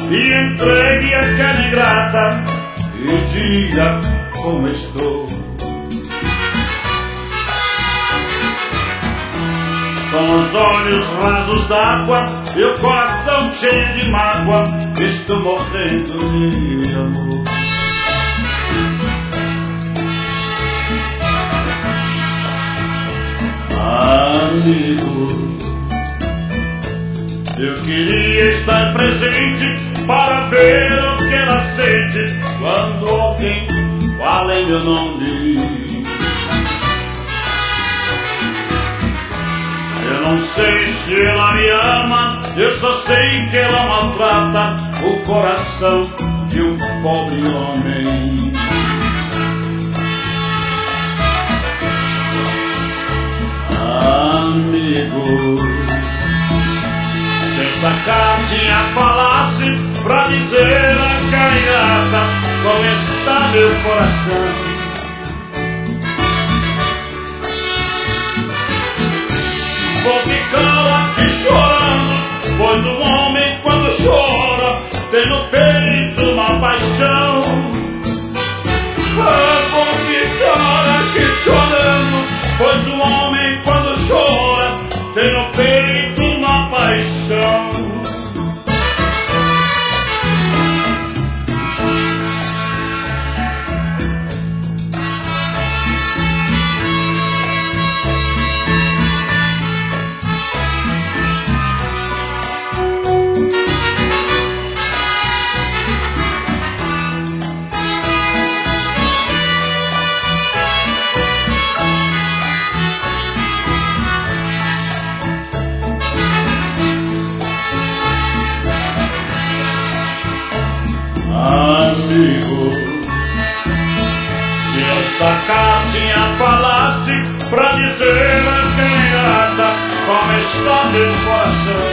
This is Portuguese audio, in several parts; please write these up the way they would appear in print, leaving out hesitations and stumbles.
e entregue a carne ingrata e diga como estou. Com os olhos rasos d'água e o coração cheio de mágoa, estou morrendo de amor. Amigo, eu queria estar presente para ver o que ela sente quando alguém fala em meu nome. Eu não sei se ela me ama, eu só sei que ela maltrata o coração de um pobre homem. Amigo, se esta cartinha falasse pra dizer a carinhada como está meu coração, vou ficar aqui chorando, pois um homem quando chora tem no peito uma paixão. Vou ficar aqui chorando, pois um homem quando chora tem no peito uma paixão. Amigo, se esta cartinha falasse pra dizer a canhada como está meu coração,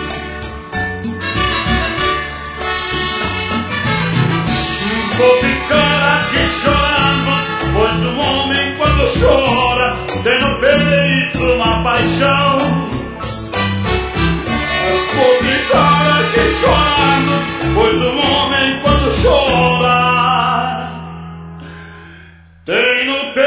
vou ficar aqui chorando, pois um homem quando chora tem no peito uma paixão. Vou ficar aqui chorando, pois um homem quando chora tem no peito